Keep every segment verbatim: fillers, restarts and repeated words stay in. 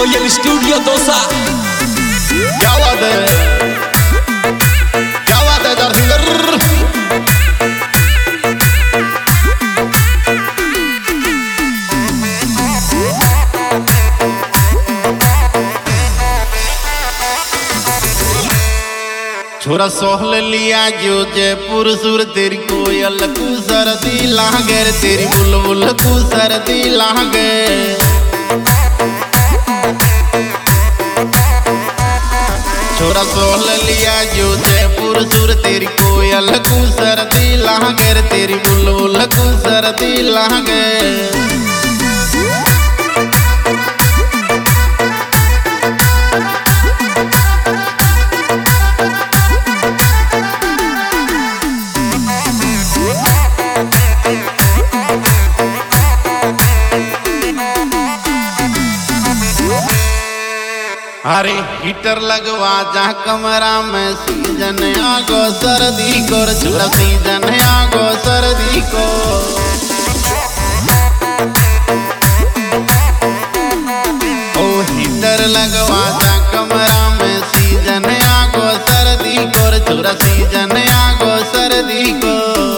Royal studio dosa. क्या बात है, क्या बात है दर्शक। छोरा सोहल लिया जो जयपुर सुर तेरी कोयल कु सर्दी लागे, तेरी बुलबुल कु सर्दी लागे। छोरा सोहल लिया जो जयपुर सुर तेरी कोयल कु सर्दी लागे, तेरी बुलबुल कु सर्दी लागे। अरे हीटर लगवा जा कमरा में, सीजन आगो सर्दी को, छोरा सीजन आगो सर्दी को। ओ हीटर लगवा जा कमरा में, सीजन आगो सर्दी को, छोरा सीजन आगो सर्दी को।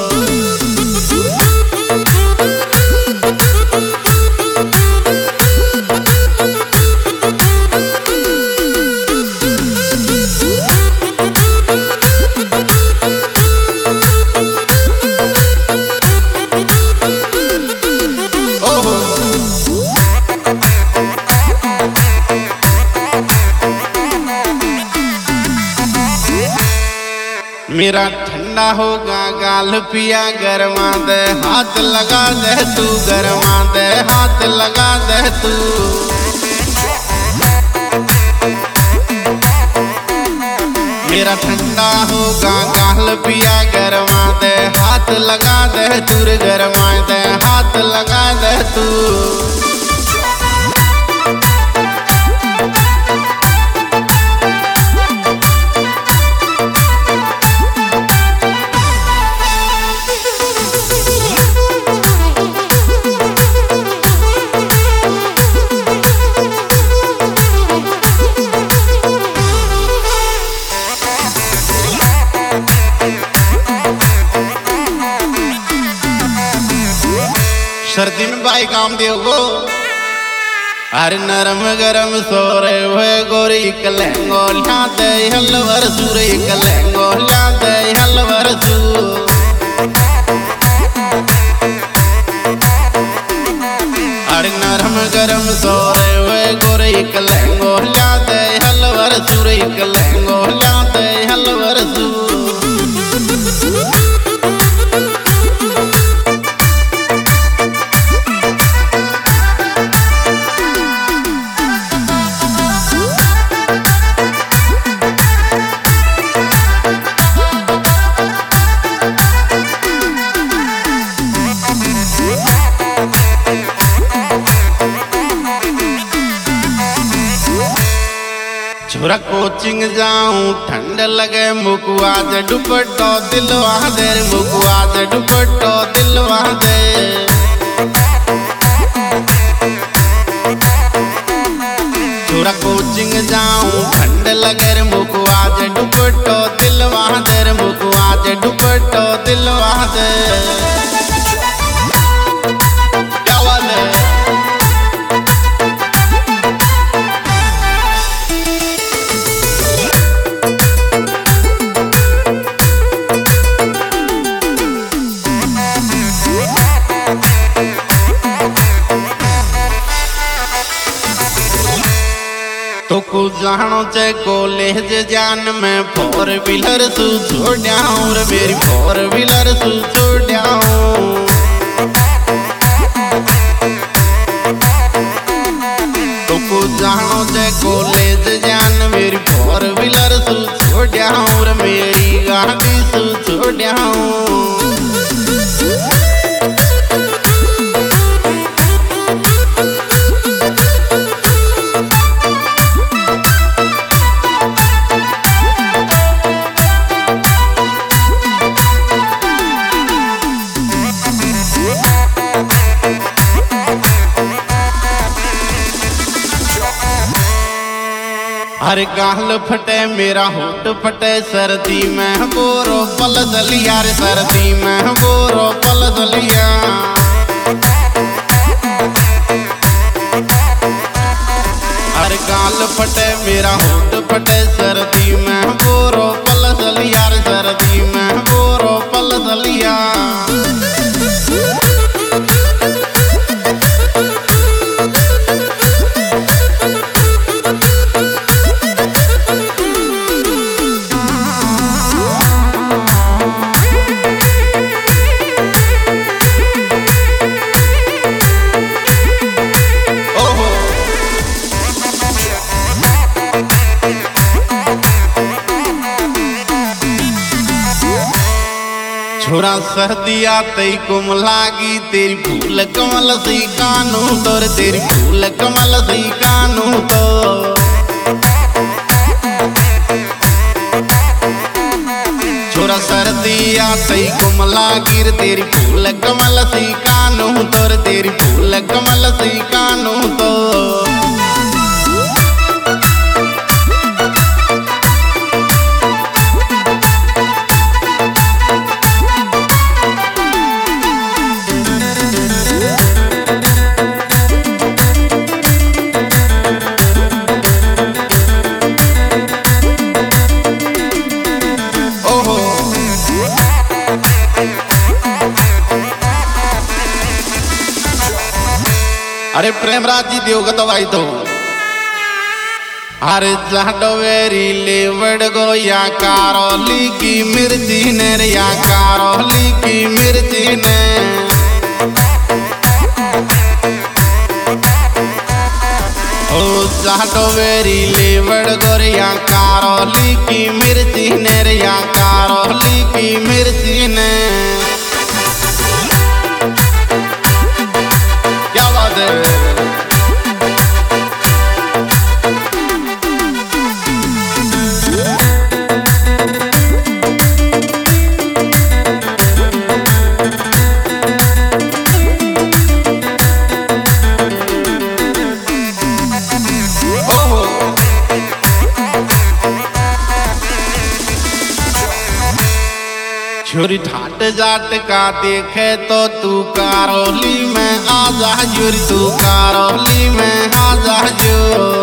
मेरा ठंडा होगा गाल पिया गरमा दे, हाथ लगा दे तू गरमा दे, हाथ लगा दे तू। मेरा ठंडा होगा गाल पिया गरमा दे, हाथ लगा दे तू गरमा दे, हाथ लगा दे तू। सर्दी में भाई काम दियोगो, अरे नरम गरम सोरे हुए गोरी कलेंगो ल्याते हलवर सूरे कलेंगो ल्याते हलवर सू। अरे नरम गरम सोरे हुए गोरी कलेंगो ल्याते हलवर सूरे कलेंगो ल्याते हलवर सू। छोरा कोचिंग जाऊं ठंड लगे, मुकुआ जे दुपट्टो दिलवा दे, मुकुआ जे दुपट्टो दिलवा दे। छोरा कोचिंग जाऊं ठंड लगे, मुकुआ जे दुपट्टो दिलवा दे, मुकुआ जे दुपट्टो दिलवा दे। क्या बात है। तो कुछ जानो चे कॉलेज जान में फोर व्हीलर सु छोड़ाऊं रे, मेरी फोर व्हीलर सु छोड़ाऊं। तो कुछ जानो चे कॉलेज जान, मेरी फोर व्हीलर सु छोड़ाऊं रे, मेरी गाड़ी सु छोड़ाऊं। हर गाल फटे मेरा होठ फटे सर्दी में बोरो पल दलिया रे सर्दी में बोरो पल दलिया। हर गाल फटे मेरा होठ फटे सर्दी में बोरो पल दलिया रे सर्दी में बोरो पल दलिया। छोरा सर्दी आते कुम लागी तेरी फूल कमल सी कानू तोर तेरी फूल कमल सी कानू तो। छोरा सर्दी आते कुम लागी तेरी फूल कमल सी कानू तोर तेरी फूल कमल सी कानू तो। अरे प्रेमराज जी दियोगा तो भाई तो अरे जाडोवेरी लेवड़ गो या कारोली की मिर्ची ने रे या कारोली की मिर्ची ने। ओ जाडोवेरी लेवड़ गो या कारोली की मिर्ची ने रे या कारोली की मिर्ची ने। क्या बात है। छोरी ठाट जाट का देखे तो तू कारोली में आ जा जोरी तू कारोली में आ जा जो।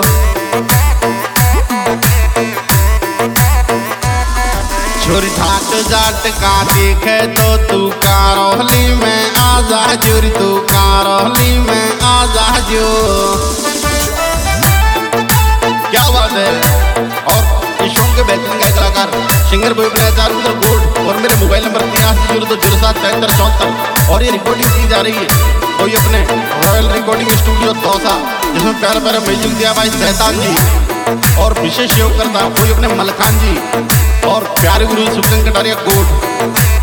छोरी ठाट जाट का देखे तो तू कारोली में आ जा जोरी तू कारोली में आ जा जो। क्या बात है। और के बेहतरीन गायक कलाकार सिंगर बॉय चारुंद्र गोल्ड और मेरे मोबाइल नंबर तिरासी जीरो दो जीरो सात तिहत्तर चौहत्तर। और ये रिकॉर्डिंग की जा रही है कोई अपने रॉयल रिकॉर्डिंग स्टूडियो दौसा जिसमें प्यारा प्यारा म्यूजिक दिया भाई सहतान जी और विशेष सहयोग करता कोई अपने मलखान जी और प्यारे गुरु सुखन कटारिया गोल्ड।